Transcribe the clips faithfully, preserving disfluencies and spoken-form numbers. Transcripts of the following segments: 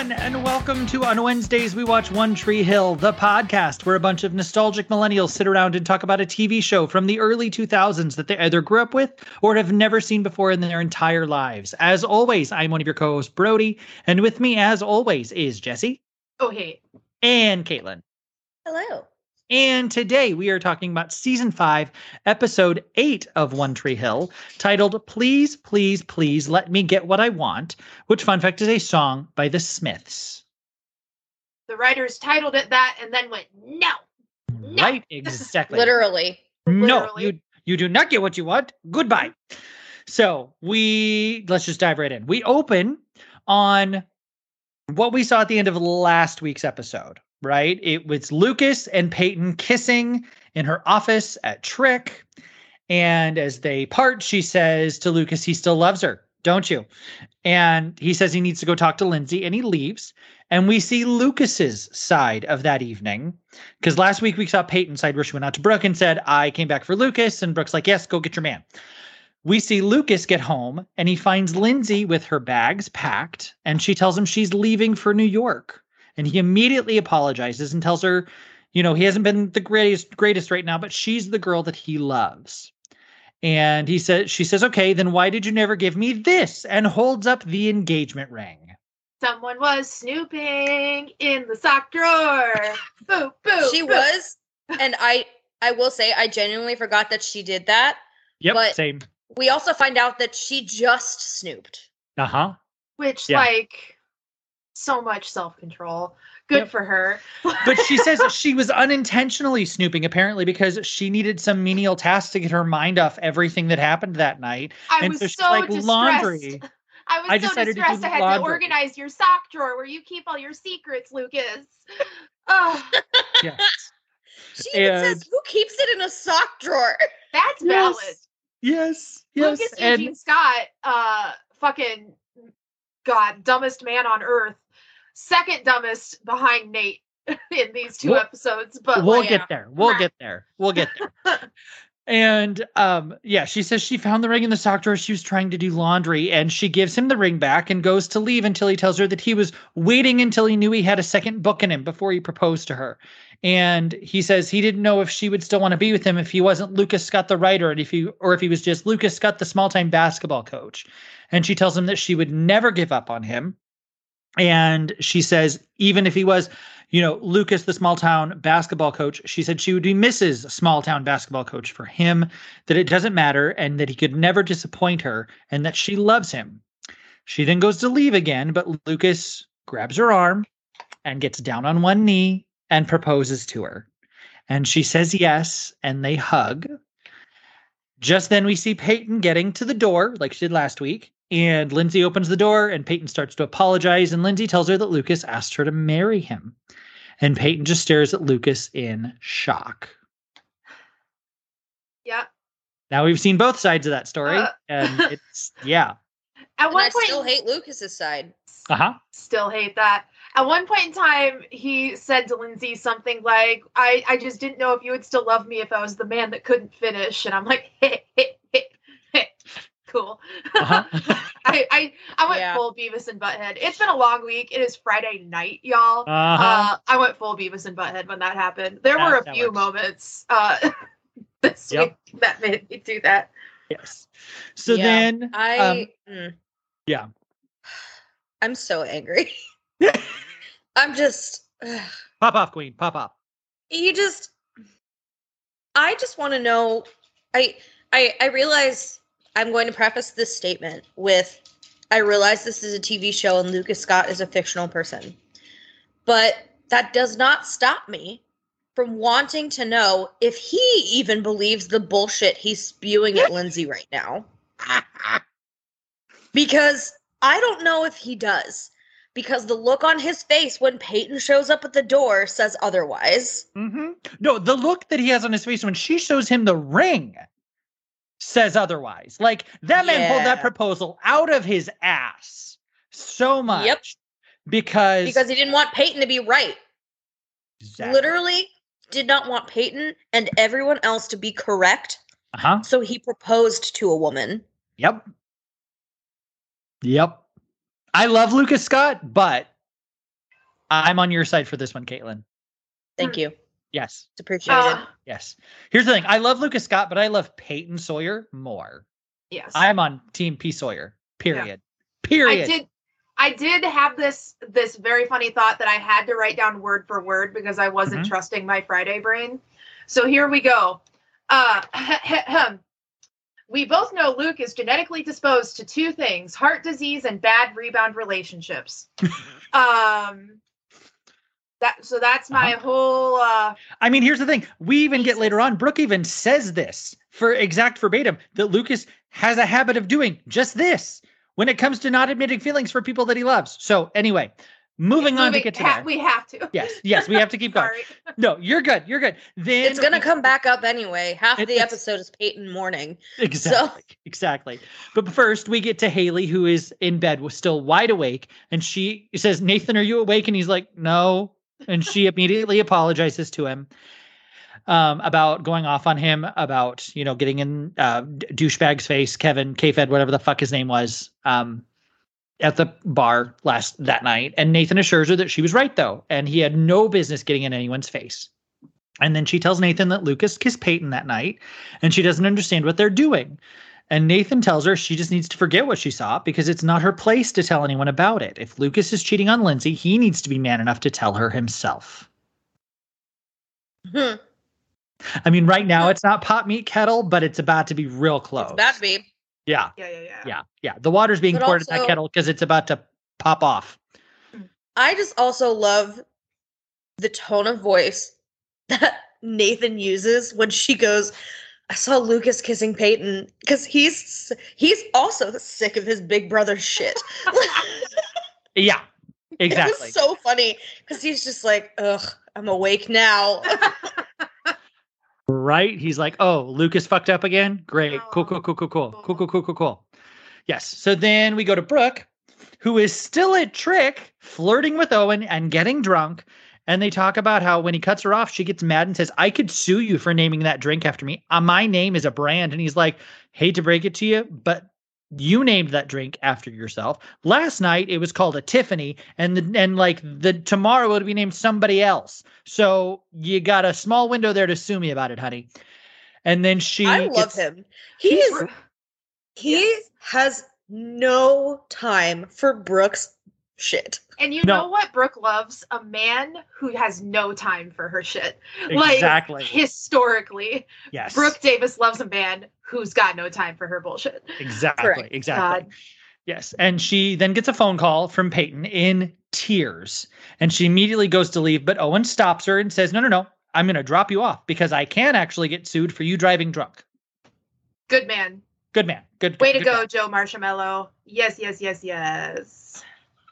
everyone, and welcome to On Wednesdays We Watch One Tree Hill, the podcast where a bunch of nostalgic millennials sit around and talk about a T V show from the early two thousands that they either grew up with or have never seen before in their entire lives. As always, I'm one of your co-hosts, Brody, and with me, as always, is Jesse. Oh, hey. And Caitlin. Hello. And today we are talking about season five, episode eight of One Tree Hill, titled Please, Please, Please Let Me Get What I Want, which, fun fact, is a song by the Smiths. The writers titled it that and then went, no. no. Right, exactly. Literally. No, Literally. you you do not get what you want. Goodbye. So we, let's just dive right in. We open on what we saw at the end of last week's episode. Right? It was Lucas and Peyton kissing in her office at Trick. And as they part, she says to Lucas, he still loves her, don't you? And he says he needs to go talk to Lindsay, and he leaves. And we see Lucas's side of that evening. Because last week we saw Peyton's side where she went out to Brooke and said, I came back for Lucas. And Brooke's like, yes, go get your man. We see Lucas get home and he finds Lindsay with her bags packed. And she tells him she's leaving for New York. And he immediately apologizes and tells her, you know, he hasn't been the greatest, greatest right now, but she's the girl that he loves. And he says, she says, okay, then why did you never give me this? And holds up the engagement ring. Someone was snooping in the sock drawer. Boo, boo. She boo. was. And I, I will say, I genuinely forgot that she did that. Yep, but same. We also find out that she just snooped. Uh-huh. Which, Yeah. like, so much self-control. Good Yep. for her. But she says she was unintentionally snooping, apparently, because she needed some menial tasks to get her mind off everything that happened that night. I and was so so, she's like, distressed. laundry. I was I so decided to do distressed I had laundry. to organize your sock drawer where you keep all your secrets, Lucas. Oh, Yes. She even And- says, who keeps it in a sock drawer? that's Yes. valid. Yes. Yes. Lucas and Eugene Scott, uh, fucking, God, dumbest man on earth. Second dumbest behind Nate in these two We'll- episodes. But we'll like, get there. We'll get there. We'll get there. And um, yeah, she says she found the ring in the sock drawer. She was trying to do laundry, and she gives him the ring back and goes to leave until he tells her that he was waiting until he knew he had a second book in him before he proposed to her. And he says he didn't know if she would still want to be with him if he wasn't Lucas Scott the writer, and if he or if he was just Lucas Scott the small-time basketball coach. And she tells him that she would never give up on him. And she says, even if he was, you know, Lucas, the small town basketball coach, she said she would be Missus Small Town basketball coach for him, that it doesn't matter, and that he could never disappoint her, and that she loves him. She then goes to leave again, but Lucas grabs her arm and gets down on one knee and proposes to her. And she says yes, and they hug. Just then we see Peyton getting to the door, like she did last week. And Lindsay opens the door and Peyton starts to apologize. And Lindsay tells her that Lucas asked her to marry him. And Peyton just stares at Lucas in shock. yeah. Now we've seen both sides of that story. Uh. And it's, yeah. At And one I point, still hate Lucas's side. Uh-huh. still hate that. At one point in time, he said to Lindsay something like, I, I just didn't know if you would still love me if I was the man that couldn't finish. And I'm like, hey, hey, hey, hey. Cool. Uh-huh. I, I, I went Yeah. full Beavis and Butthead. It's been a long week. It is Friday night, y'all. Uh-huh. Uh, I went full Beavis and Butthead when that happened. There That- were a that few works. moments uh, this Yep. week that made me do that. Yes. So Yeah, then, I, um, mm. yeah. I'm so angry. I'm just, ugh. pop off, Queen. Pop off. you just, I just want to know, I, I, I realize I'm going to preface this statement with, I realize this is a T V show and Lucas Scott is a fictional person, but that does not stop me from wanting to know if he even believes the bullshit he's spewing at Lindsay right now. Because I don't know if he does. Because the look on his face when Peyton shows up at the door says otherwise. Mm-hmm. No, the look that he has on his face when she shows him the ring says otherwise. Like, that man pulled that Yeah. proposal out of his ass so much. Yep. Because, Because he didn't want Peyton to be right. Exactly. Literally did not want Peyton and everyone else to be correct. Uh-huh. So he proposed to a woman. Yep. Yep. I love Lucas Scott, but I'm on your side for this one, Caitlin. Thank you. Yes. It's appreciated. Uh, Yes. Here's the thing. I love Lucas Scott, but I love Peyton Sawyer more. yes. I'm on Team P Sawyer. Period. Yeah. Period. I did I did have this this very funny thought that I had to write down word for word because I wasn't Mhm. trusting my Friday brain. So here we go. Uh we both know Luke is genetically disposed to two things: heart disease and bad rebound relationships. um that so that's my Uh-huh. whole uh I mean, here's the thing. We even get Jesus. later on, Brooke even says this for exact verbatim, that Lucas has a habit of doing just this when it comes to not admitting feelings for people that he loves. So anyway, moving on to moving- get to ha- there. we have to. Yes, yes, we have to keep going. Sorry. No, you're good. You're good. Then It's gonna come back up anyway. Half It- the it's- episode is Peyton mourning. Exactly. Exactly. But first, we get to Haley, who is in bed, was still wide awake, and she says, "Nathan, are you awake?" And he's like, "No." And she immediately apologizes to him um, about going off on him, about, you know, getting in uh, d- douchebag's face, Kevin, K-Fed, whatever the fuck his name was, um, at the bar last that night. And Nathan assures her that she was right, though, and he had no business getting in anyone's face. And then she tells Nathan that Lucas kissed Peyton that night, and she doesn't understand what they're doing. And Nathan tells her she just needs to forget what she saw because it's not her place to tell anyone about it. If Lucas is cheating on Lindsay, he needs to be man enough to tell her himself. Hmm. I mean, right now it's not pot meat kettle, but it's about to be real close. It's about to be. Yeah, Yeah, yeah, yeah. yeah, yeah. The water's being But poured in that also- kettle because it's about to pop off. I just also love the tone of voice that Nathan uses when she goes, I saw Lucas kissing Peyton, because he's he's also sick of his big brother shit. Yeah, It exactly. was so funny because he's just like, ugh, I'm awake now. Right? He's like, oh, Lucas fucked up again? Great. Cool, Oh, cool, cool, cool, cool. Cool, cool. cool, cool, cool, cool. Yes. So then we go to Brooke, who is still at Trick, flirting with Owen and getting drunk. And they talk about how when he cuts her off, she gets mad and says, I could sue you for naming that drink after me. Uh, my name is a brand. And he's like, hate to break it to you, but you named that drink after yourself. Last night it was called a Tiffany, and the, and like the tomorrow it would be named somebody else. So you got a small window there to sue me about it, honey. And then she I love gets- him. He's he has no time for Brooke's shit. And you No. know what Brooke loves? A man who has no time for her shit. Exactly. Like, historically, Yes. Brooke Davis loves a man who's got no time for her bullshit. Exactly. Correct. Exactly. God. Yes. And she then gets a phone call from Peyton in tears. And she immediately goes to leave, but Owen stops her and says, no, no, no, I'm going to drop you off because I can actually get sued for you driving drunk. Good man. Good man. Good. Way to good go, man. Joe Marshmallow. Yes, yes, yes, yes.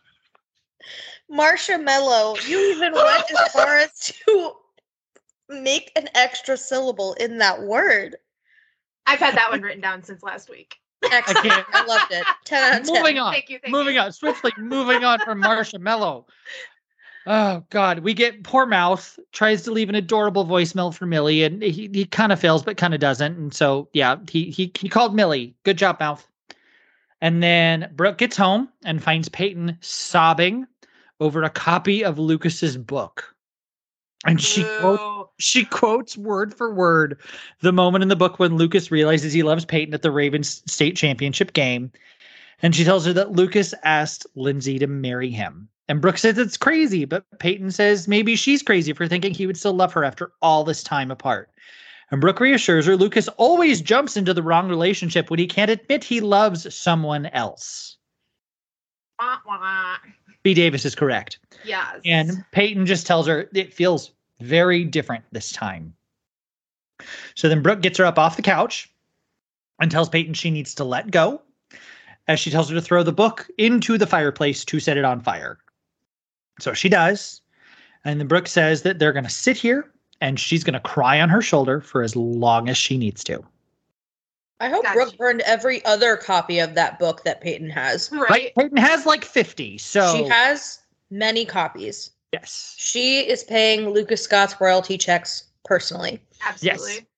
Marsha Mello, you even went as far as to make an extra syllable in that word. I've had that one written down since last week. Excellent. can't- I loved it. ten out of ten. Moving on. Thank you, thank moving you. on. Swiftly moving on from Marshmallow. Oh God, we get poor Mouth tries to leave an adorable voicemail for Millie, and he, he kind of fails, but kind of doesn't. And so yeah, he he he called Millie. Good job, Mouth. And then Brooke gets home and finds Peyton sobbing over a copy of Lucas's book, and she quotes Boo. she quotes word for word the moment in the book when Lucas realizes he loves Peyton at the Ravens state championship game. And she tells her that Lucas asked Lindsay to marry him. And Brooke says it's crazy, but Peyton says maybe she's crazy for thinking he would still love her after all this time apart. And Brooke reassures her Lucas always jumps into the wrong relationship when he can't admit he loves someone else. Wah, wah. B. Davis is correct. Yes. And Peyton just tells her it feels very different this time. So then Brooke gets her up off the couch and tells Peyton she needs to let go, as she tells her to throw the book into the fireplace to set it on fire. So she does. And then Brooke says that they're going to sit here and she's going to cry on her shoulder for as long as she needs to. I hope Gotcha. Brooke burned every other copy of that book that Peyton has. right. Right? Peyton has like fifty. So She has many copies. yes. She is paying Lucas Scott's royalty checks personally. Absolutely.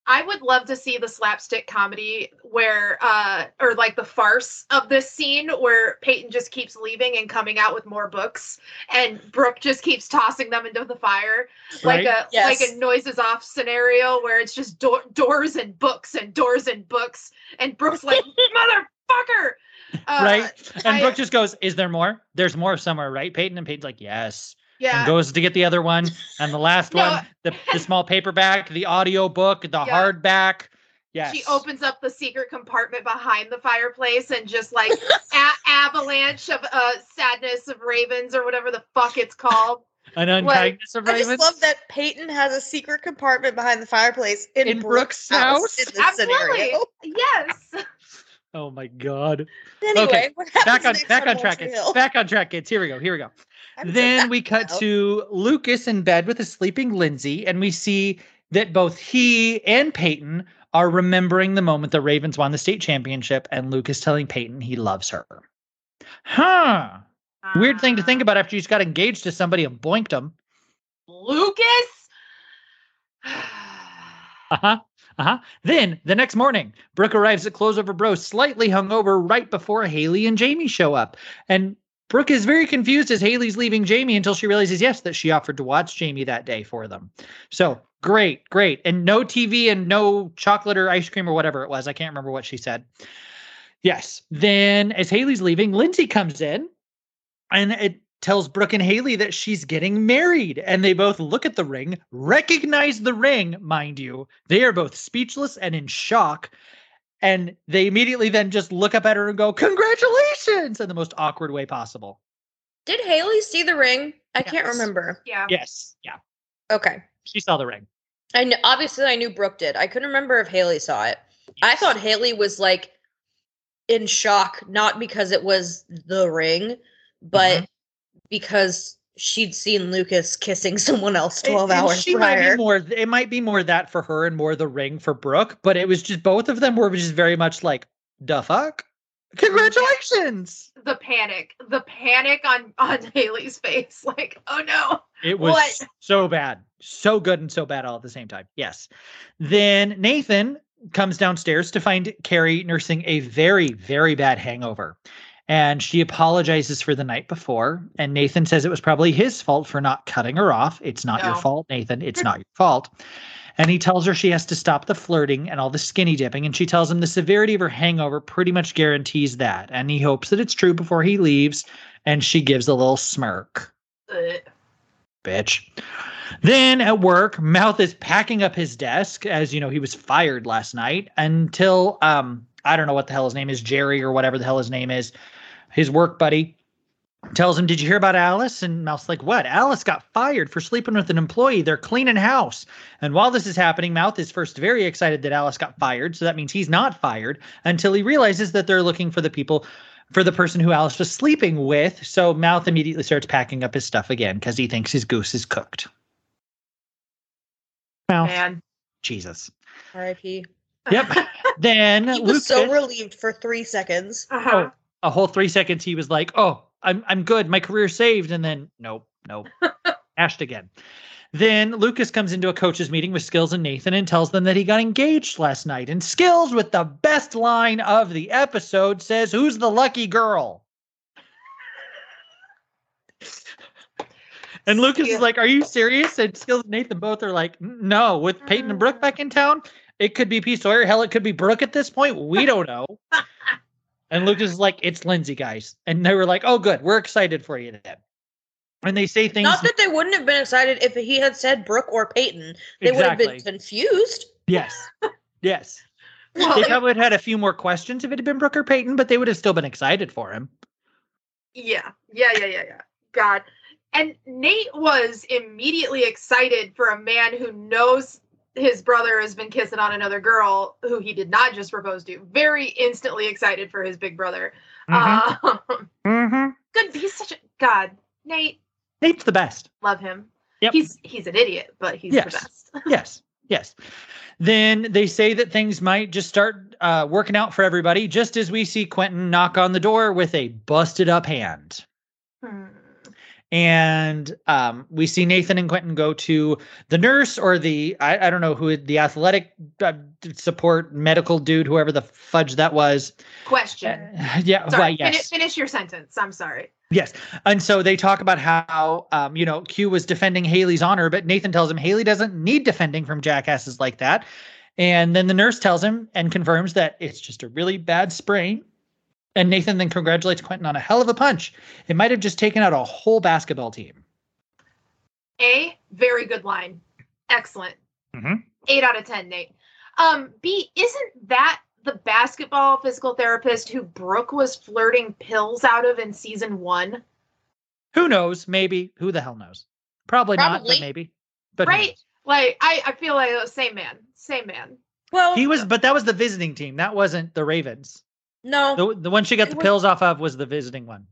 I would love to see the slapstick comedy where, uh, or like the farce of this scene where Peyton just keeps leaving and coming out with more books, and Brooke just keeps tossing them into the fire, Right? like a Yes. like a noises off scenario where it's just do- doors and books and doors and books, and Brooke's like, motherfucker. Uh, Right? And I- Brooke just goes, is there more? There's more somewhere, right, Peyton? And Peyton's like, yes. Yeah. And goes to get the other one. And the last No. one, the, the small paperback, the audio book, the Yeah. hardback. Yes. She opens up the secret compartment behind the fireplace and just like a- avalanche of uh sadness of ravens or whatever the fuck it's called. An unkindness of I ravens. just love that Peyton has a secret compartment behind the fireplace in, In Brooke's, Brooke's house? in this Absolutely. scenario. Yes. Oh my god. Anyway, Okay, what happens Back on next back on One track, Tree kids. Hill? Back on track, kids. Here we go. Here we go. I haven't said Then that we cut now. to Lucas in bed with a sleeping Lindsay, and we see that both he and Peyton are remembering the moment the Ravens won the state championship, and Lucas telling Peyton he loves her. Huh. Weird thing to think about after you just got engaged to somebody and boinked him. Lucas. Uh-huh. Uh-huh. Then the next morning, Brooke arrives at Close Over Bro slightly hungover right before Haley and Jamie show up. And Brooke is very confused as Haley's leaving Jamie until she realizes, yes, that she offered to watch Jamie that day for them. So great, great. And no T V and no chocolate or ice cream or whatever it was. I can't remember what she said. Yes. Then as Haley's leaving, Lindsay comes in and it tells Brooke and Haley that she's getting married. And they both look at the ring, recognize the ring, mind you. They are both speechless and in shock. And they immediately then just look up at her and go, congratulations, in the most awkward way possible. Did Haley see the ring? I can't Yes. remember. Yeah. Yes. Yeah. Okay. She saw the ring. I kn- obviously I knew Brooke did. I couldn't remember if Haley saw it. I thought Haley was like in shock, not because it was the ring, but Mhm. because she'd seen Lucas kissing someone else twelve And- and hours she might prior. be more, it might be more that for her and more the ring for Brooke, but it was just both of them were just very much like, the fuck? Congratulations. The panic. The panic on on Haley's face. Like, oh no. It was What? so bad. So good and so bad all at the same time. Yes. Then Nathan comes downstairs to find Carrie nursing a very, very bad hangover. And she apologizes for the night before. And Nathan says it was probably his fault for not cutting her off. It's not your No. fault, Nathan. It's not your fault. And he tells her she has to stop the flirting and all the skinny dipping. And she tells him the severity of her hangover pretty much guarantees that. And he hopes that it's true before he leaves. And she gives a little smirk. Ugh. Bitch. Then at work, Mouth is packing up his desk as, you know, he was fired last night until, um, I don't know what the hell his name is, Jerry or whatever the hell his name is, his work buddy, tells him, did you hear about Alice? And Mouth's like, what? Alice got fired for sleeping with an employee. They're cleaning house. And while this is happening, Mouth is first very excited that Alice got fired. So that means he's not fired until he realizes that they're looking for the people, for the person who Alice was sleeping with. So Mouth immediately starts packing up his stuff again because he thinks his goose is cooked. Mouth. Man. Jesus. R I P Yep. Then He was Lucas, so relieved for three seconds. Uh-huh. a whole three seconds, he was like, oh, I'm I'm good. My career's saved. And then, nope, nope. Ashed again. Then Lucas comes into a coach's meeting with Skills and Nathan and tells them that he got engaged last night. And Skills, with the best line of the episode, says, who's the lucky girl? And Lucas Yeah. is like, are you serious? And Skills and Nathan both are like, no, with Peyton and Brooke back in town, it could be P. Sawyer. Hell, it could be Brooke at this point. We don't know. And Lucas is like, it's Lindsay, guys. And they were like, oh, good. We're excited for you then. And they say things. Not that they wouldn't have been excited if he had said Brooke or Peyton. They would have Exactly. been confused. Yes. Yes. Well, They probably would have had a few more questions if it had been Brooke or Peyton, but they would have still been excited for him. yeah. Yeah, yeah, yeah, yeah. God. And Nate was immediately excited for a man who knows his brother has been kissing on another girl who he did not just propose to. Very instantly excited for his big brother. Mhm. Um, Mm-hmm. good. He's such a God. Nate, Nate's the best. love him. Yep. He's he's an idiot, but he's Yes. the best. Yes. Yes. Then they say that things might just start uh, working out for everybody, just as we see Quentin knock on the door with a busted up hand. Hmm. And um, we see Nathan and Quentin go to the nurse or the, I, I don't know who, the athletic uh, support medical dude, whoever the fudge that was. Question. Uh, yeah. Sorry, Why, yes. finish, finish your sentence. I'm sorry. Yes. And so they talk about how, um, you know, Q was defending Haley's honor, but Nathan tells him Haley doesn't need defending from jackasses like that. And then the nurse tells him and confirms that it's just a really bad sprain. And Nathan then congratulates Quentin on a hell of a punch. It might have just taken out a whole basketball team. A, very good line. Excellent. Mm-hmm. Eight out of ten, Nate. Um, B, isn't that the basketball physical therapist who Brooke was flirting pills out of in season one? Who knows? Maybe. Who the hell knows? Probably, Probably. not, but maybe. But right? Like, I, I feel like the same man. Same man. Well, he was, but that was the visiting team. That wasn't the Ravens. No. The, the one she got the was, pills off of was the visiting one.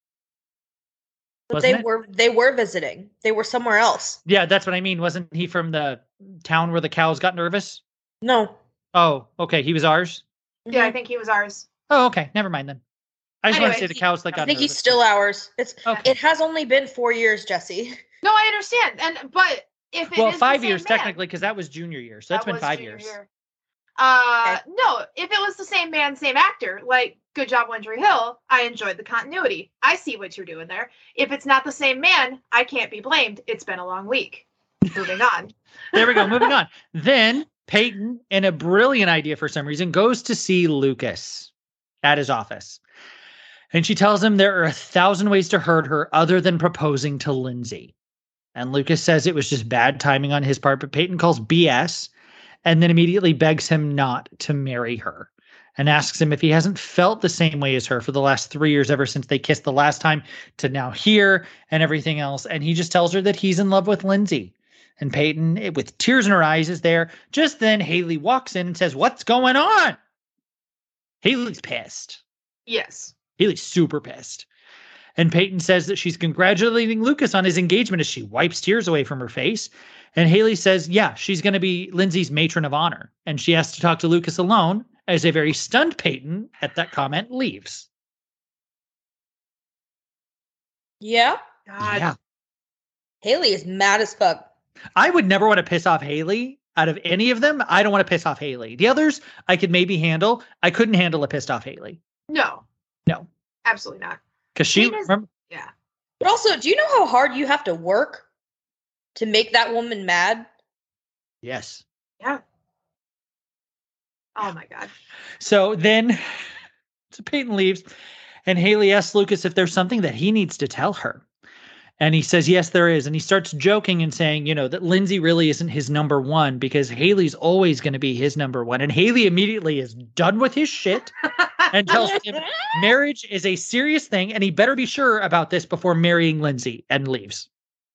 But they it? were they were visiting. They were somewhere else. Yeah, that's what I mean. Wasn't he from the town where the cows got nervous? No. Oh, okay. He was ours? Yeah, mm-hmm. I think he was ours. Oh, okay. Never mind then. I just anyway, want to say the cows that got nervous. I think nervous. He's still ours. It's okay. It has only been four years, Jesse. No, I understand. And but if it well, is five the years man, technically, because that was junior year. So that's that been five years. Year. Uh, okay. No, if it was the same man, same actor, like good job, One Tree Hill, I enjoyed the continuity. I see what you're doing there. If it's not the same man, I can't be blamed. It's been a long week. Moving on. There we go. Moving on. Then Peyton, in a brilliant idea for some reason, goes to see Lucas at his office. And she tells him there are a thousand ways to hurt her other than proposing to Lindsay. And Lucas says it was just bad timing on his part, but Peyton calls B S and then immediately begs him not to marry her and asks him if he hasn't felt the same way as her for the last three years, ever since they kissed the last time to now here and everything else. And he just tells her that he's in love with Lindsay. And Peyton, with tears in her eyes, is there. Just then, Haley walks in and says, "What's going on?" Haley's pissed. Yes. Haley's super pissed. And Peyton says that she's congratulating Lucas on his engagement as she wipes tears away from her face. And Haley says, yeah, she's going to be Lindsay's matron of honor. And she has to talk to Lucas alone, as a very stunned Peyton at that comment leaves. Yeah. God. Yeah. Haley is mad as fuck. I would never want to piss off Haley. Out of any of them, I don't want to piss off Haley. The others, I could maybe handle. I couldn't handle a pissed off Haley. No. No. Absolutely not. Because she, Is, remember, yeah. But also, do you know how hard you have to work to make that woman mad? yes. Yeah. Oh my God. So then, so Peyton leaves, and Haley asks Lucas if there's something that he needs to tell her. And he says, yes, there is. And he starts joking and saying, you know, that Lindsay really isn't his number one because Haley's always going to be his number one. And Haley immediately is done with his shit and tells him marriage is a serious thing and he better be sure about this before marrying Lindsay, and leaves.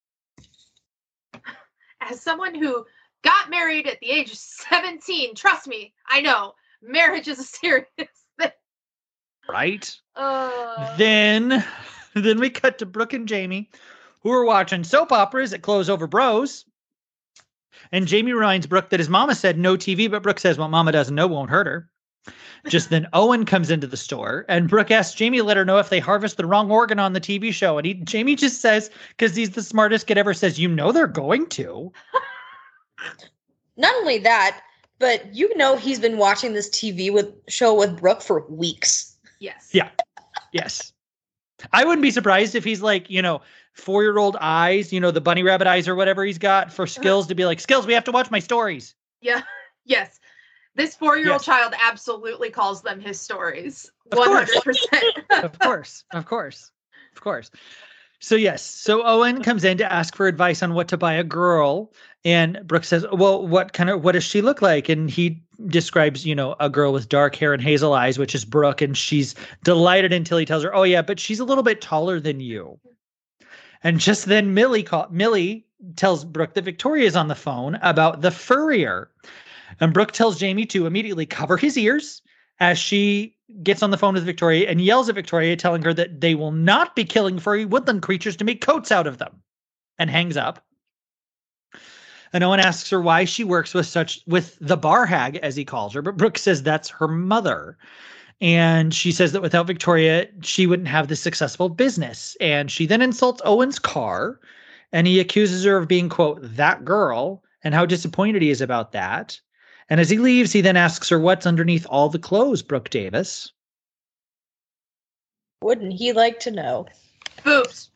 As someone who got married at the age of seventeen, trust me, I know marriage is a serious thing. Right? Uh... Then, then we cut to Brooke and Jamie, who are watching soap operas at Close Over Bros. And Jamie reminds Brooke that his mama said no T V, but Brooke says what mama doesn't know won't hurt her. Just then Owen comes into the store, and Brooke asks Jamie to let her know if they harvest the wrong organ on the T V show. And he, Jamie just says, because he's the smartest kid ever, says, you know they're going to. Not only that, but you know he's been watching this T V with show with Brooke for weeks. Yes. Yeah. Yes. I wouldn't be surprised if he's like, you know, four-year-old eyes, you know, the bunny rabbit eyes or whatever he's got for Skills to be like, Skills, we have to watch my stories. Yeah. Yes. This four-year-old Yes. child absolutely calls them his stories. Of one course. hundred percent. Of course. Of course. Of course. So, yes. So Owen comes in to ask for advice on what to buy a girl. And Brooke says, well, what kind of, what does she look like? And he describes, you know, a girl with dark hair and hazel eyes, which is Brooke. And she's delighted until he tells her, oh, yeah, but she's a little bit taller than you. And just then Millie call, Millie tells Brooke that Victoria's on the phone about the furrier. And Brooke tells Jamie to immediately cover his ears as she gets on the phone with Victoria and yells at Victoria, telling her that they will not be killing furry woodland creatures to make coats out of them, and hangs up. And Owen asks her why she works with such with the bar hag, as he calls her, but Brooke says that's her mother. And she says that without Victoria, she wouldn't have this successful business. And she then insults Owen's car, and he accuses her of being, quote, that girl, and how disappointed he is about that. And as he leaves, he then asks her what's underneath all the clothes, Brooke Davis. Wouldn't he like to know? Boobs.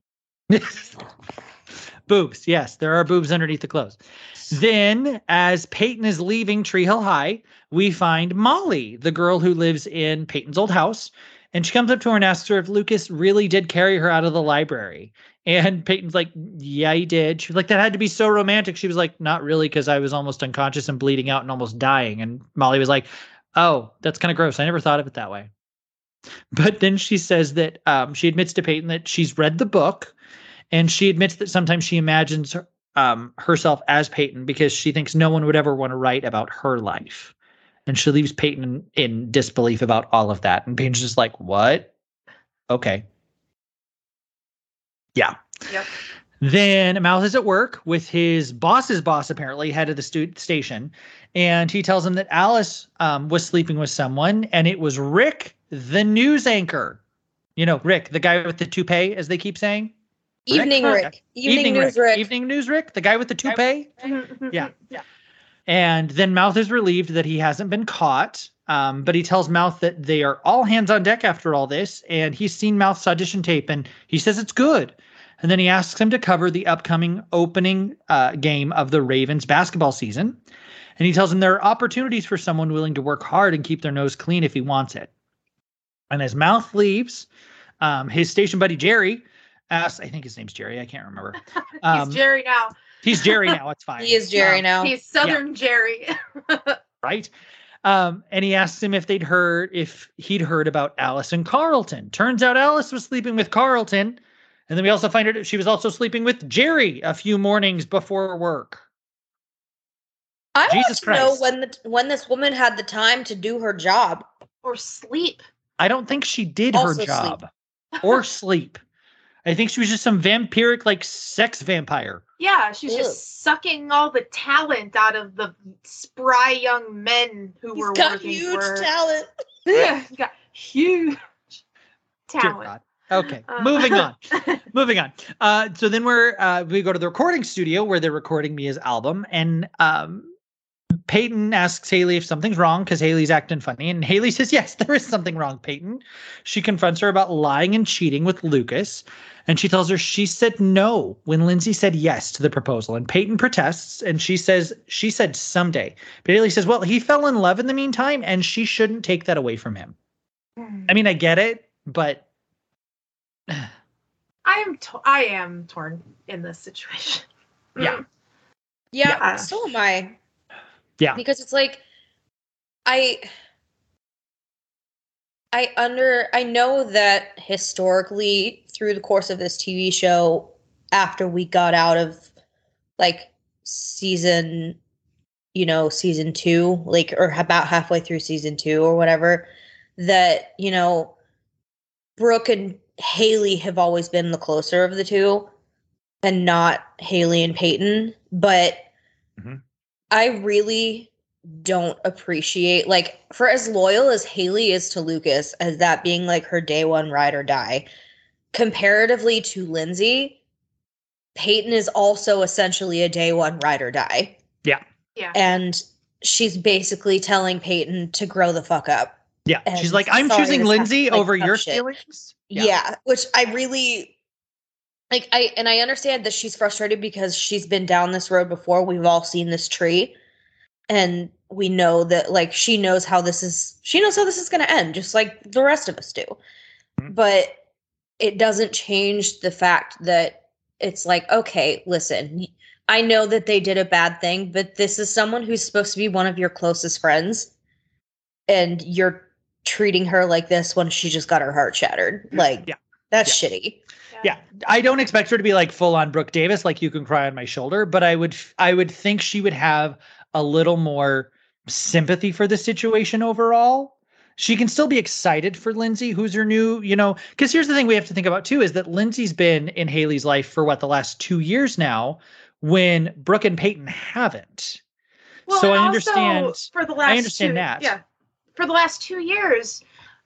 Boobs. Yes, there are boobs underneath the clothes. Then, as Peyton is leaving Tree Hill High, we find Molly, the girl who lives in Peyton's old house. And she comes up to her and asks her if Lucas really did carry her out of the library. And Peyton's like, yeah, he did. She was like, that had to be so romantic. She was like, not really, because I was almost unconscious and bleeding out and almost dying. And Molly was like, oh, that's kind of gross. I never thought of it that way. But then she says that um, she admits to Peyton that she's read the book, and she admits that sometimes she imagines her, um, herself as Peyton because she thinks no one would ever want to write about her life. And she leaves Peyton in, in disbelief about all of that. And Peyton's just like, what? Okay. Yeah. Yep. Then Mouth is at work with his boss's boss, apparently, head of the stu- station. And he tells him that Alice um, was sleeping with someone, and it was Rick, the news anchor. You know, Rick, the guy with the toupee, as they keep saying. Evening Rick? Rick. Evening, Evening News Rick. Rick. Evening News Rick, the guy with the toupee. Yeah. Yeah. And then Mouth is relieved that he hasn't been caught. Um, but he tells Mouth that they are all hands on deck after all this. And he's seen Mouth's audition tape, and he says it's good. And then he asks him to cover the upcoming opening uh, game of the Ravens basketball season. And he tells him there are opportunities for someone willing to work hard and keep their nose clean if he wants it. And as Mouth leaves, um, his station buddy Jerry asks, I think his name's Jerry, I can't remember. Um, He's Jerry now. He's Jerry now, it's fine. He is Jerry um, now. He's Southern yeah. Jerry. Right? Um, and he asks him if they'd heard, if he'd heard about Alice and Carlton. Turns out Alice was sleeping with Carlton. And then we also find out she was also sleeping with Jerry a few mornings before work. I Jesus want to Christ. know when the when this woman had the time to do her job. Or sleep. I don't think she did Also her job. Or sleep. I think she was just some vampiric, like, sex vampire. Yeah, she's Ew. just sucking all the talent out of the spry young men who He's were got working huge for her. talent. Yeah, he's got huge Dear talent. God. Okay, Uh, moving on. Moving on. Uh, so then we're uh, we go to the recording studio where they're recording Mia's album, and um, Peyton asks Haley if something's wrong because Haley's acting funny, and Haley says, yes, there is something wrong, Peyton. She confronts her about lying and cheating with Lucas, and she tells her she said no when Lindsay said yes to the proposal, and Peyton protests, and she says she said someday. But Haley says, well, he fell in love in the meantime, and she shouldn't take that away from him. I mean, I get it, but I am to- I am torn in this situation. Yeah. Yeah, Yeah. so am I. Yeah. Because it's like I I under I know that historically through the course of this T V show, after we got out of like season, you know, season two, like or about halfway through season two or whatever, that, you know, Brooke and Haley have always been the closer of the two and not Haley and Peyton. But Mhm. I really don't appreciate, like, for as loyal as Haley is to Lucas, as that being like her day one ride or die, comparatively to Lindsay, Peyton is also essentially a day one ride or die. Yeah. Yeah. And she's basically telling Peyton to grow the fuck up. Yeah. And She's like, I'm sorry choosing this has Lindsay to, like, over tough your shit. feelings. Yeah. Which I really like. I and I understand that she's frustrated because she's been down this road before. We've all seen this tree, and we know that, like, she knows how this is. She knows how this is going to end, just like the rest of us do. Mhm. But it doesn't change the fact that it's like, okay, listen, I know that they did a bad thing, but this is someone who's supposed to be one of your closest friends, and you're treating her like this when she just got her heart shattered. Like, Yeah. that's Yeah. shitty. Yeah, I don't expect her to be like full on Brooke Davis, like you can cry on my shoulder, but I would, I would think she would have a little more sympathy for the situation overall. She can still be excited for Lindsay, who's her new, you know, because here's the thing we have to think about too, is that Lindsay's been in Haley's life for what, the last two years now, when Brooke and Peyton haven't. Well, so and I also, understand. for the last I understand two, that. Yeah. For the last two years,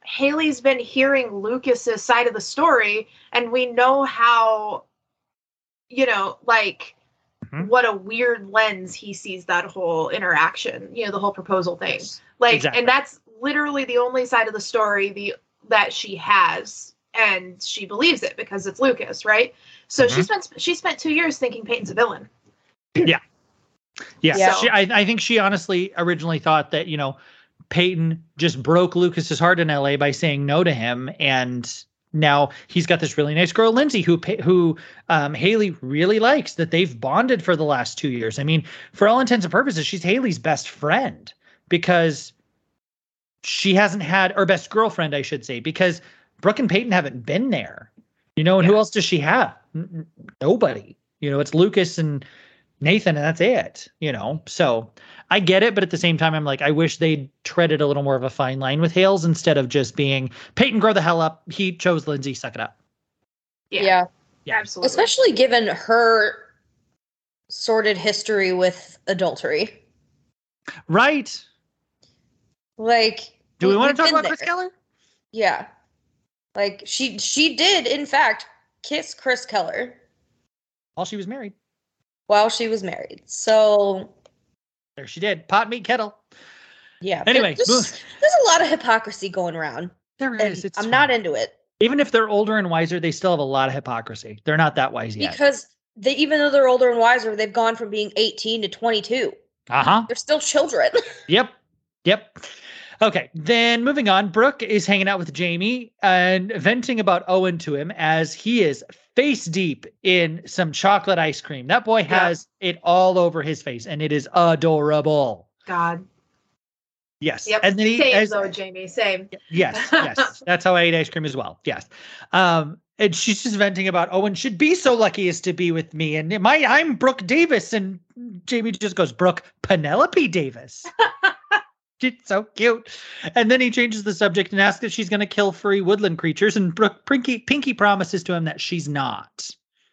Haley's been hearing Lucas's side of the story, and we know how, you know, like, mm-hmm. what a weird lens he sees that whole interaction, you know, the whole proposal thing. Yes, like, exactly. And that's literally the only side of the story the that she has, and she believes it because it's Lucas, right? So mm-hmm. she spent she spent two years thinking Peyton's a villain. Yeah. Yeah. Yeah. So, she, I, I think she honestly originally thought that, you know, Peyton just broke Lucas's heart in L A by saying no to him. And now he's got this really nice girl, Lindsay, who, who um, Haley really likes, that they've bonded for the last two years. I mean, for all intents and purposes, she's Haley's best friend because she hasn't had, or best girlfriend, I should say, because Brooke and Peyton haven't been there, you know, and yeah. who else does she have? N- nobody, you know, it's Lucas and Nathan, and that's it, you know? So I get it. But at the same time, I'm like, I wish they'd treaded a little more of a fine line with Hales instead of just being Peyton, grow the hell up. He chose Lindsay, suck it up. Yeah. Yeah, yeah. Absolutely. Especially given her sordid history with adultery. Right. Like, do we, we want to talk about there. Chris Keller? Yeah. Like she, she did in fact kiss Chris Keller while she was married. While she was married. So there she did. Pot, meat, kettle. Yeah. Anyway. There's, there's a lot of hypocrisy going around. There is. It's I'm fun. not into it. Even if they're older and wiser, they still have a lot of hypocrisy. They're not that wise yet. Because they, even though they're older and wiser, they've gone from being eighteen to twenty-two. Uh-huh. They're still children. Yep. Yep. Okay, then moving on, Brooke is hanging out with Jamie and venting about Owen to him as he is face deep in some chocolate ice cream. That boy has yeah. it all over his face, and it is adorable. God. Yes. Yep. And then he, same as, though, Jamie. Same. Yes. Yes. That's how I ate ice cream as well. Yes. Um, and she's just venting about Owen should be so lucky as to be with me, and my I'm Brooke Davis, and Jamie just goes, Brooke Penelope Davis. It's so cute. And then he changes the subject and asks if she's going to kill furry woodland creatures. And Brooke, Pinky, Pinky promises to him that she's not.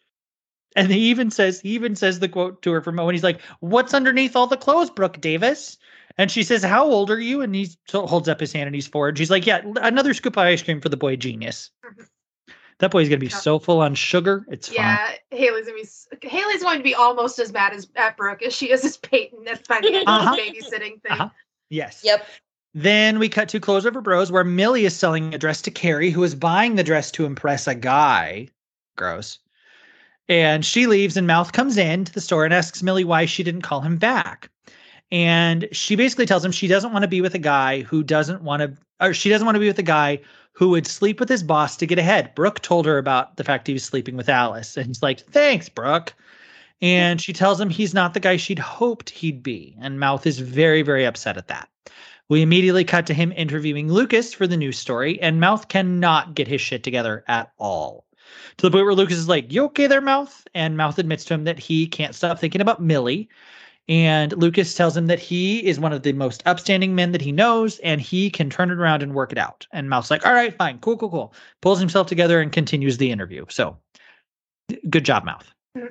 And he even says, he even says the quote to her from Owen. He's like, what's underneath all the clothes, Brooke Davis? And she says, how old are you? And he holds up his hand and he's forward. She's like, yeah, another scoop of ice cream for the boy genius. Mm-hmm. That boy's going to be so full on sugar. It's yeah, fun. Haley's going to be, Haley's going to be almost as mad as at Brooke as she is as Peyton by the end uh-huh. of the babysitting thing. Uh-huh. Yes. Yep. Then we cut to Clothes Over Bros, where Millie is selling a dress to Carrie, who is buying the dress to impress a guy. Gross. And she leaves, and Mouth comes in to the store and asks Millie why she didn't call him back. And she basically tells him she doesn't want to be with a guy who doesn't want to, or she doesn't want to be with a guy who would sleep with his boss to get ahead. Brooke told her about the fact he was sleeping with Alice. And he's like, thanks, Brooke. And she tells him he's not the guy she'd hoped he'd be. And Mouth is very, very upset at that. We immediately cut to him interviewing Lucas for the news story, and Mouth cannot get his shit together at all. To the point where Lucas is like, you okay there, Mouth? And Mouth admits to him that he can't stop thinking about Millie. And Lucas tells him that he is one of the most upstanding men that he knows, and he can turn it around and work it out. And Mouth's like, all right, fine, cool, cool, cool. Pulls himself together and continues the interview. So good job, Mouth. Mm-hmm.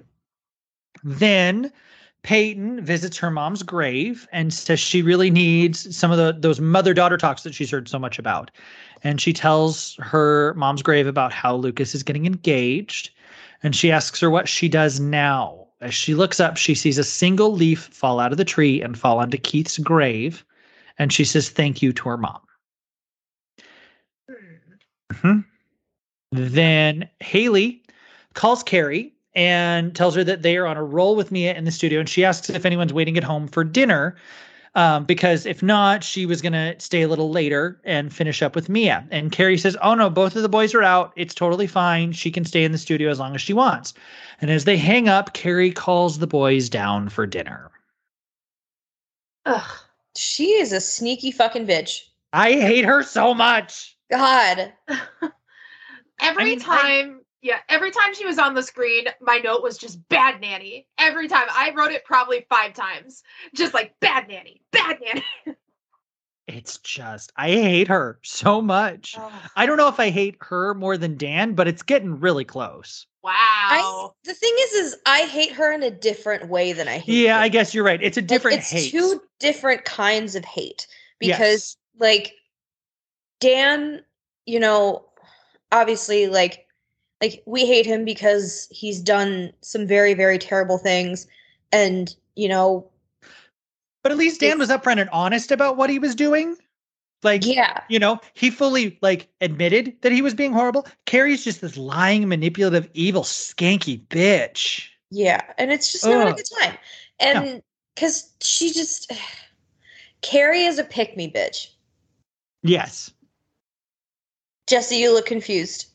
Then Peyton visits her mom's grave and says she really needs some of the those mother-daughter talks that she's heard so much about. And she tells her mom's grave about how Lucas is getting engaged. And she asks her what she does now. As she looks up, she sees a single leaf fall out of the tree and fall onto Keith's grave. And she says thank you to her mom. Mm-hmm. Then Haley calls Carrie and tells her that they are on a roll with Mia in the studio. And she asks if anyone's waiting at home for dinner, um, because if not, she was going to stay a little later and finish up with Mia. And Carrie says, oh no, both of the boys are out. It's totally fine. She can stay in the studio as long as she wants. And as they hang up, Carrie calls the boys down for dinner. Ugh, she is a sneaky fucking bitch. I hate her so much. God. Every I mean, time... I- Yeah, every time she was on the screen, my note was just bad nanny. Every time. I wrote it probably five times. Just like, bad nanny, bad nanny. It's just, I hate her so much. Oh. I don't know if I hate her more than Dan, but it's getting really close. Wow. I, the thing is, is I hate her in a different way than I hate Yeah, her. I guess you're right. It's a different it's hate. It's two different kinds of hate. Because, yes. like, Dan you know, obviously, like, like we hate him because he's done some very, very terrible things, and you know. But at least Dan was upfront and honest about what he was doing. Like, yeah, you know, he fully like admitted that he was being horrible. Carrie's just this lying, manipulative, evil, skanky bitch. Yeah, and it's just not a Ugh. good time. And because no. she just Carrie is a pick me bitch. Yes. Jesse, you look confused.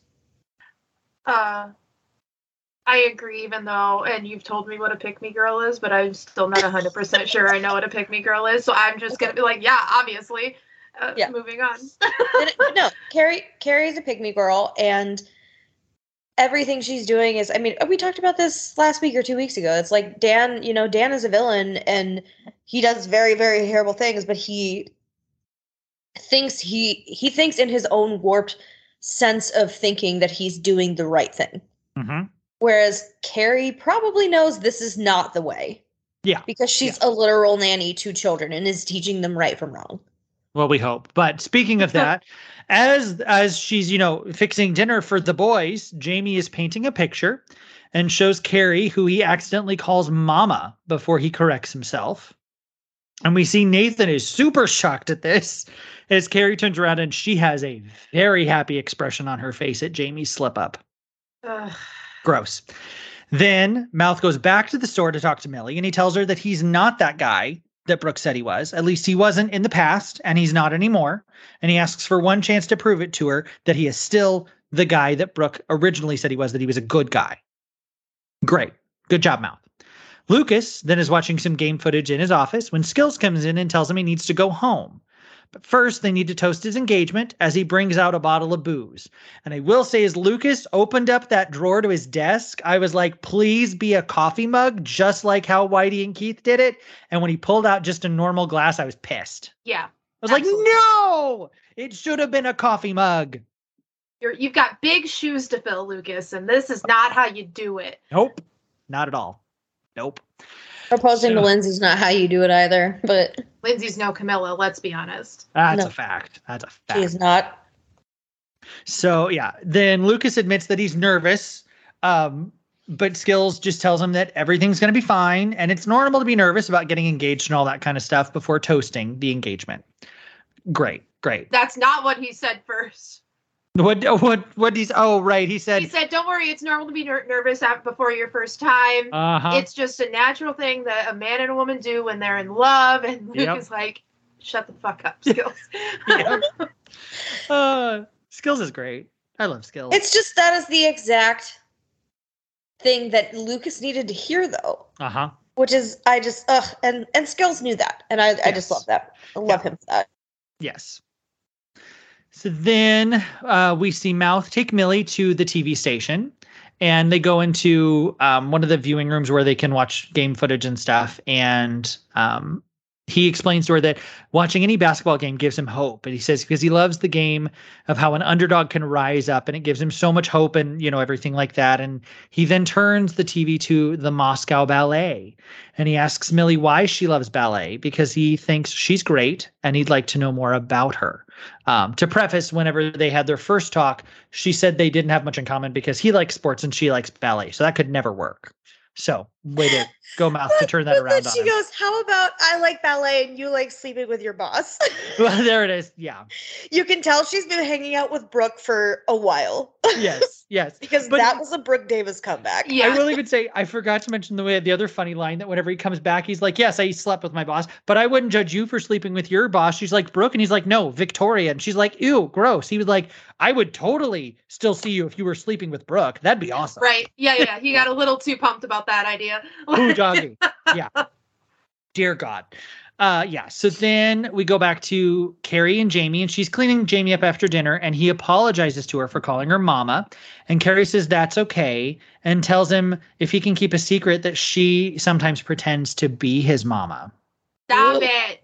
Uh, I agree, even though, and you've told me what a pick me girl is, but I'm still not one hundred percent sure I know what a pick me girl is. So I'm just going to be like, yeah, obviously. Uh, yeah. Moving on. No, Carrie, Carrie's a pick me girl, and everything she's doing is, I mean, we talked about this last week or two weeks ago. It's like Dan, you know, Dan is a villain, and he does very, very terrible things, but he thinks he, he thinks in his own warped sense of thinking that he's doing the right thing. Mm-hmm. Whereas Carrie probably knows this is not the way. Yeah. Because she's yeah. a literal nanny to children and is teaching them right from wrong. Well, we hope. But speaking of that, as as she's, you know, fixing dinner for the boys, Jamie is painting a picture and shows Carrie who he accidentally calls Mama before he corrects himself. And we see Nathan is super shocked at this as Carrie turns around and she has a very happy expression on her face at Jamie's slip up. Ugh. Gross. Then Mouth goes back to the store to talk to Millie, and he tells her that he's not that guy that Brooke said he was. At least he wasn't in the past, and he's not anymore. And he asks for one chance to prove it to her that he is still the guy that Brooke originally said he was, that he was a good guy. Great. Good job, Mouth. Lucas then is watching some game footage in his office when Skills comes in and tells him he needs to go home. But first, they need to toast his engagement as he brings out a bottle of booze. And I will say, as Lucas opened up that drawer to his desk, I was like, please be a coffee mug, just like how Whitey and Keith did it. And when he pulled out just a normal glass, I was pissed. Yeah. I was absolutely. like, no, it should have been a coffee mug. You're, you've got big shoes to fill, Lucas, and this is not how you do it. Nope. Not at all. Nope. Proposing so, to Lindsay's not how you do it either, but Lindsay's no Camilla, let's be honest. That's no. a fact. That's a fact. She's not. So yeah, then Lucas admits that he's nervous, um, but Skills just tells him that everything's going to be fine, and it's normal to be nervous about getting engaged and all that kind of stuff before toasting the engagement. Great, great. That's not what he said first. What what what he's oh right he said he said don't worry, it's normal to be ner- nervous before your first time. Uh-huh. It's just a natural thing that a man and a woman do when they're in love. And Luke yep. is like, shut the fuck up, Skills. uh, Skills is great. I love Skills. It's just that is the exact thing that Lucas needed to hear, though. Uh huh. Which is I just ugh and and Skills knew that, and I yes. I just love that. I love yeah. him for that. Yes. So then uh, we see Mouth take Millie to the T V station, and they go into um, one of the viewing rooms where they can watch game footage and stuff. And um, he explains to her that watching any basketball game gives him hope. And he says because he loves the game of how an underdog can rise up, and it gives him so much hope and, you know, everything like that. And he then turns the T V to the Moscow Ballet, and he asks Millie why she loves ballet, because he thinks she's great and he'd like to know more about her. Um, to preface, whenever they had their first talk, she said they didn't have much in common because he likes sports and she likes ballet. So that could never work. So way to go, Mouth, to turn that but around. Then on she him. goes, how about I like ballet and you like sleeping with your boss? Well, there it is. Yeah. You can tell she's been hanging out with Brooke for a while. Yes, yes. Because but, that was a Brooke Davis comeback. Yeah. I will even say, I forgot to mention the way the other funny line that whenever he comes back, he's like, yes, I slept with my boss, but I wouldn't judge you for sleeping with your boss. She's like, Brooke. And he's like, no, Victoria. And she's like, ew, gross. He was like, I would totally still see you if you were sleeping with Brooke. That'd be awesome. Right. Yeah, yeah. He got a little too pumped about that idea. Ooh, doggy. Yeah. Dear God. Uh, yeah. So then we go back to Carrie and Jamie, and she's cleaning Jamie up after dinner, and he apologizes to her for calling her mama. And Carrie says that's okay, and tells him if he can keep a secret that she sometimes pretends to be his mama. Stop it.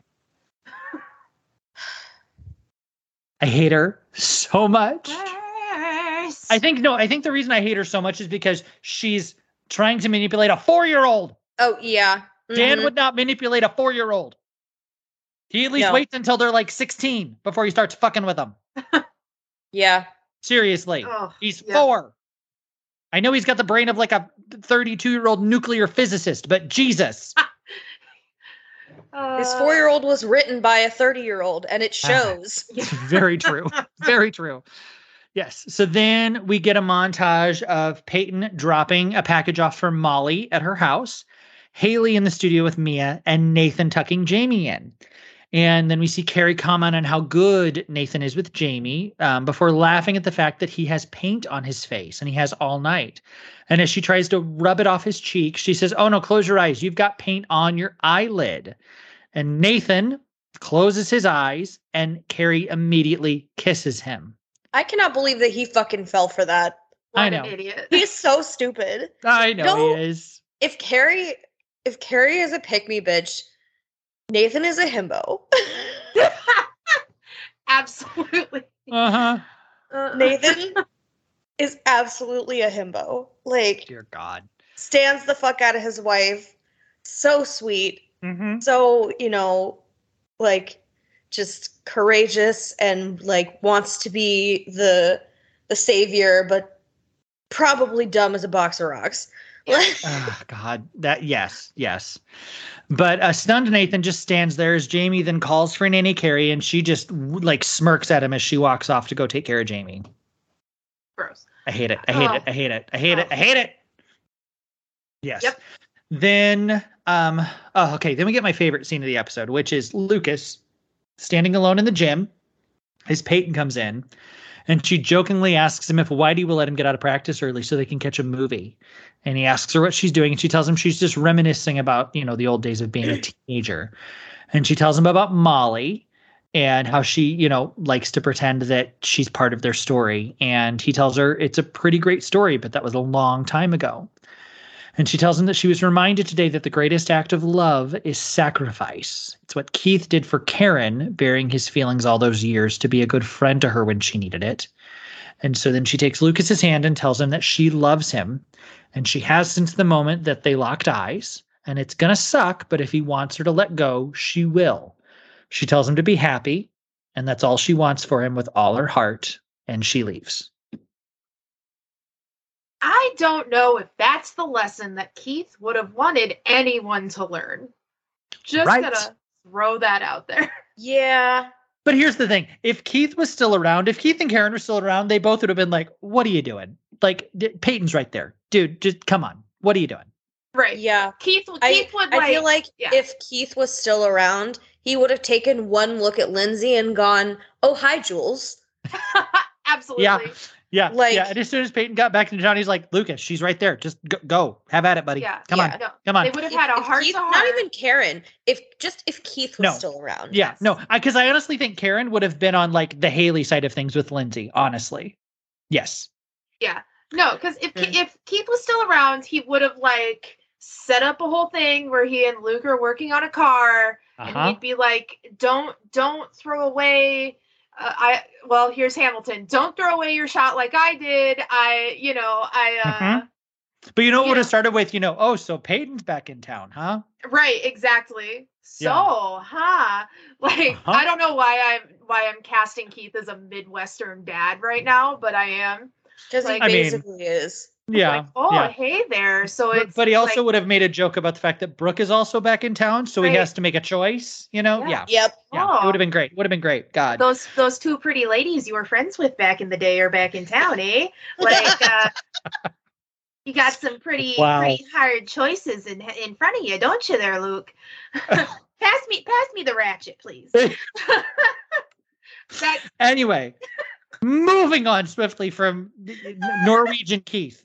I hate her so much. Yes. I think, no, I think the reason I hate her so much is because she's trying to manipulate a four-year-old. Oh, yeah. Mm-hmm. Dan would not manipulate a four-year-old. He at least no. waits until they're like sixteen before he starts fucking with them. Yeah. Yeah. Seriously. Oh, He's yeah. four. I know he's got the brain of like a thirty-two-year-old nuclear physicist, but Jesus. Uh, His four-year-old was written by a thirty-year-old, and it shows. It's very true. Very true. Yes. So then we get a montage of Peyton dropping a package off for Molly at her house, Haley in the studio with Mia, and Nathan tucking Jamie in. And then we see Carrie comment on how good Nathan is with Jamie um, before laughing at the fact that he has paint on his face and he has all night. And as she tries to rub it off his cheek, she says, "Oh no, close your eyes. You've got paint on your eyelid." And Nathan closes his eyes and Carrie immediately kisses him. I cannot believe that he fucking fell for that. what I an know. idiot. He's so stupid. I know No. he is. If Carrie, if Carrie is a pick me bitch, Nathan is a himbo. Absolutely. Uh-huh. Uh, Nathan is absolutely a himbo. Like, Dear God. stands the fuck out of his wife. So sweet. Mm-hmm. So, you know, like, just courageous and like wants to be the the savior, but probably dumb as a box of rocks. Oh, God. That, yes, yes. But uh, stunned Nathan just stands there as Jamie then calls for Nanny Carrie, and she just like smirks at him as she walks off to go take care of Jamie. Gross. I hate it. I hate Oh. it. I hate it. I hate it. Oh. I hate it. Yes. Yep. Then, um, oh, okay. Then we get my favorite scene of the episode, which is Lucas standing alone in the gym as Peyton comes in, and she jokingly asks him if Whitey will let him get out of practice early so they can catch a movie. And he asks her what she's doing, and she tells him she's just reminiscing about, you know, the old days of being a teenager. And she tells him about Molly and how she, you know, likes to pretend that she's part of their story. And he tells her it's a pretty great story, but that was a long time ago. And she tells him that she was reminded today that the greatest act of love is sacrifice. It's what Keith did for Karen, bearing his feelings all those years to be a good friend to her when she needed it. And so then she takes Lucas's hand and tells him that she loves him. And she has since the moment that they locked eyes. And it's going to suck, but if he wants her to let go, she will. She tells him to be happy. And that's all she wants for him with all her heart. And she leaves. I don't know if that's the lesson that Keith would have wanted anyone to learn. Just Right. gonna throw that out there. Yeah. But here's the thing. If Keith was still around, if Keith and Karen were still around, they both would have been like, what are you doing? Like, d- Peyton's right there. Dude, just come on. What are you doing? Right. Yeah. Keith, I, Keith would I like, feel like yeah. if Keith was still around, he would have taken one look at Lindsay and gone, "Oh, hi, Jules." absolutely. Yeah. Yeah. Like- yeah. And as soon as Peyton got back into town, he's like, Lucas, she's right there. Just go. go. Have at it, buddy. Yeah. Come yeah, on. No, Come on. They would have If- had a if heart Keith- to heart. Not even Karen. If just if Keith was No. still around. Yeah. Yes. No, because I, I honestly think Karen would have been on like the Haley side of things with Lindsay. Honestly. Yes. Yeah. No, because if Okay. if Keith was still around, he would have like set up a whole thing where he and Luke are working on a car, and Uh-huh. he'd be like, "Don't don't throw away." Uh, I well, here's Hamilton. Don't throw away your shot like I did. I, you know, I. uh Mhm. But you know, it would have Yeah. started with, you know, oh, so Peyton's back in town, huh? Right, exactly. So, Yeah. huh? Like, Uh-huh. I don't know why I'm why I'm casting Keith as a Midwestern dad right now, but I am. Because Like- he I mean- basically is. Yeah. Like, oh, yeah. hey there. So But, it's but he also like, would have made a joke about the fact that Brooke is also back in town, so he Right. has to make a choice, you know? Yeah. Yeah. Yep. Yeah. It Oh. would have been great. Would have been great. God. those those two pretty ladies you were friends with back in the day are back in town, eh? Like, uh, you got some pretty Wow. pretty hard choices in in front of you, don't you, there, Luke? pass me pass me the ratchet, please. that Anyway, moving on swiftly from Norwegian Keith.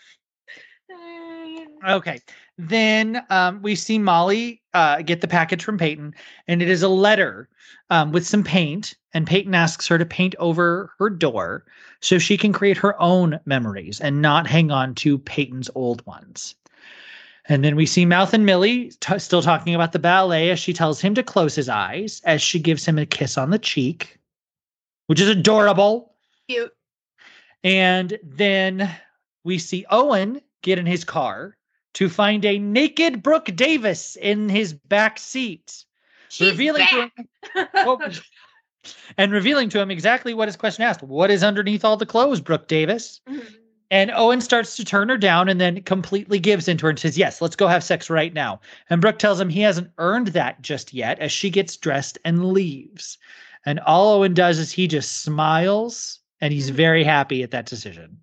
Okay. Then um, we see Molly uh, get the package from Peyton, and it is a letter um, with some paint. And Peyton asks her to paint over her door so she can create her own memories and not hang on to Peyton's old ones. And then we see Mouth and Millie t- still talking about the ballet as she tells him to close his eyes as she gives him a kiss on the cheek, which is adorable. cute. And then we see Owen get in his car to find a naked Brooke Davis in his back seat, She's revealing to back. him, well, and revealing to him exactly what his question asked. What is underneath all the clothes, Brooke Davis? Mhm. And Owen starts to turn her down and then completely gives into her and says, yes, let's go have sex right now. And Brooke tells him he hasn't earned that just yet as she gets dressed and leaves. And all Owen does is he just smiles and he's very happy at that decision.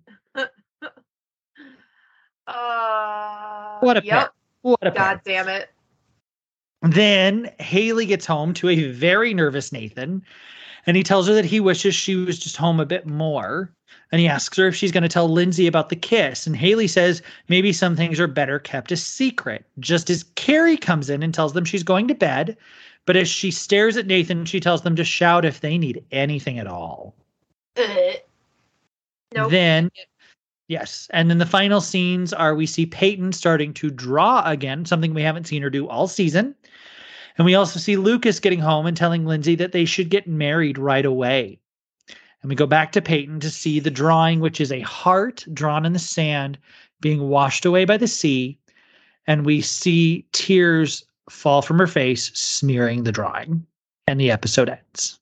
Uh, What a yep. pair. What a pair. God damn it. Then Haley gets home to a very nervous Nathan, and he tells her that he wishes she was just home a bit more. And he asks her if she's going to tell Lindsay about the kiss. And Haley says maybe some things are better kept a secret, just as Carrie comes in and tells them she's going to bed. But as she stares at Nathan, she tells them to shout if they need anything at all. Ugh. Nope. Then, yes. And then the final scenes are we see Peyton starting to draw again, something we haven't seen her do all season. And we also see Lucas getting home and telling Lindsay that they should get married right away. And we go back to Peyton to see the drawing, which is a heart drawn in the sand being washed away by the sea. And we see tears fall from her face, smearing the drawing. And the episode ends.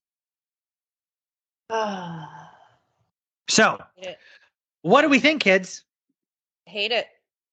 So, Hate it. what do we think, kids? Hate it.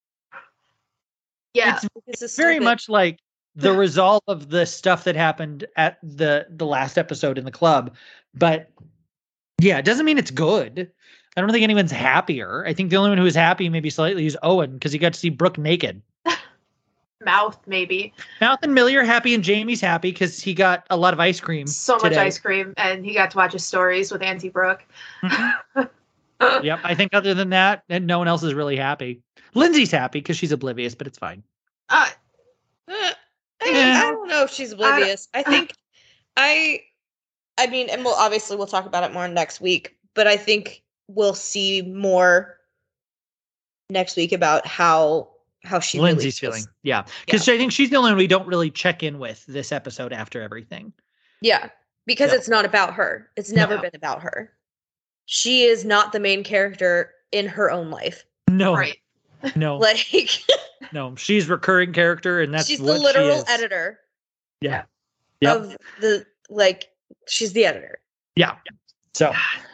Yeah. It's This is very stupid. much like the result of the stuff that happened at the the last episode in the club. But yeah, it doesn't mean it's good. I don't think anyone's happier. I think the only one who is happy maybe slightly is Owen because he got to see Brooke naked. Mouth, maybe. Mouth and Millie are happy and Jamie's happy because he got a lot of ice cream. So much today. ice cream, and he got to watch his stories with Auntie Brooke. Mhm. Yep. I think other than that, and no one else is really happy. Lindsay's happy because she's oblivious, but it's fine. Uh, Uh, I, Yeah. I don't know if she's oblivious. I, think I I mean, and we'll obviously we'll talk about it more next week, but I think we'll see more next week about how how she really Lindsay's feels. feeling. Yeah. Because I think she's the only one we don't really check in with this episode after everything. Yeah, because Yeah. it's not about her. It's never No. been about her. She is not the main character in her own life. No. right. No. Like No. She's recurring character and that's she's what the literal she is. editor Yeah. Yep. of the like she's the editor. Yeah. So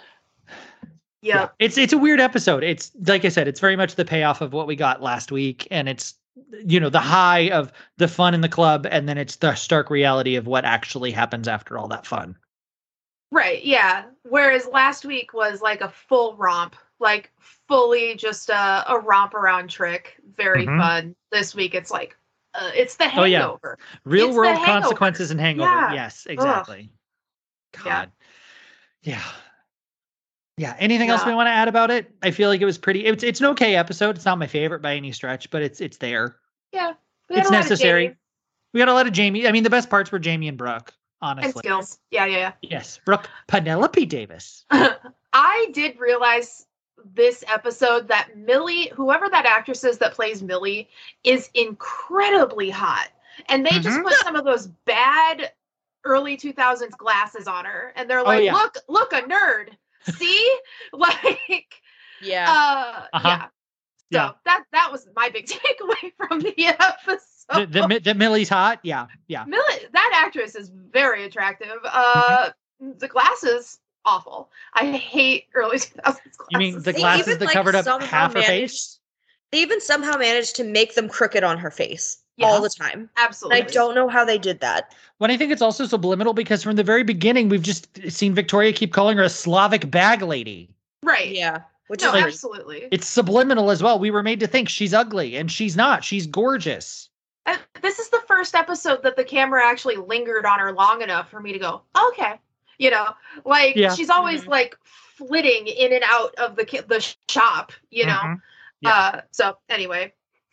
Yeah. it's it's a weird episode. It's like I said, it's very much the payoff of what we got last week, and it's you know the high of the fun in the club, and then it's the stark reality of what actually happens after all that fun. Right. Yeah. Whereas last week was like a full romp, like fully just a, a romp around trick. Very Mhm. fun. This week it's like, uh, it's the Oh, yeah. hangover. Real It's the world hangover. consequences and hangover. Yeah. Yes, exactly. Yeah. God. Yeah. Yeah. Anything else Yeah. we want to add about it? I feel like it was pretty. It's it's an okay episode. It's not my favorite by any stretch, but it's it's there. Yeah. We had It's a lot of necessary. Jamie We got a lot of Jamie. I mean, the best parts were Jamie and Brooke. and Honestly. skills. Yeah. Yeah. Yes, Brooke Penelope Davis. Yeah. I did realize this episode that Millie, whoever that actress is that plays Millie, is incredibly hot. And they just Mhm. put some of those bad early two thousands glasses on her. And they're like, yeah. look, look, a nerd. See? Like, Yeah. uh, Uh-huh. yeah. So Yeah. that that was my big takeaway from the episode. the, the, Mi- the Millie's hot. Yeah, yeah. Millie, that actress is very attractive. Uh, the glasses, awful. I hate early two thousands glasses. You mean the They glasses even, that like, covered up somehow half her managed- face? They even somehow managed to make them crooked on her face Yeah. all the time. And Absolutely. I don't know how they did that. Well, I think it's also subliminal because from the very beginning, we've just seen Victoria keep calling her a Slavic bag lady. Right. Yeah. Which No, is like, absolutely. It's subliminal as well. We were made to think she's ugly, and she's not. She's gorgeous. And this is the first episode that the camera actually lingered on her long enough for me to go, okay. You know, like Yeah. she's always Mhm. like flitting in and out of the ki- the sh- shop, you know. Mhm. Yeah. Uh, so anyway,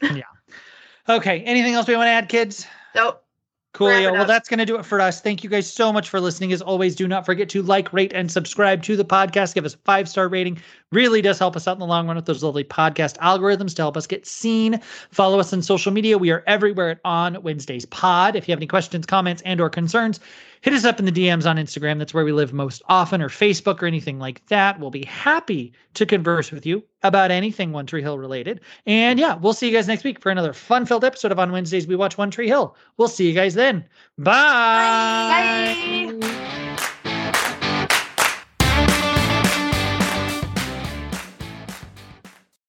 Okay. Anything else we want to add, kids? nope. Cool. Wrap it Well, up. that's going to do it for us. Thank you guys so much for listening. As always, do not forget to like, rate, and subscribe to the podcast. Give us a five star rating. Really does help us out in the long run with those lovely podcast algorithms to help us get seen. Follow us on social media. We are everywhere at On Wednesdays Pod. If you have any questions, comments, and or concerns, hit us up in the D Ms on Instagram. That's where we live most often, or Facebook or anything like that. We'll be happy to converse with you about anything One Tree Hill related. And yeah, we'll see you guys next week for another fun-filled episode of On Wednesdays We Watch One Tree Hill. We'll see you guys then. Bye. Bye.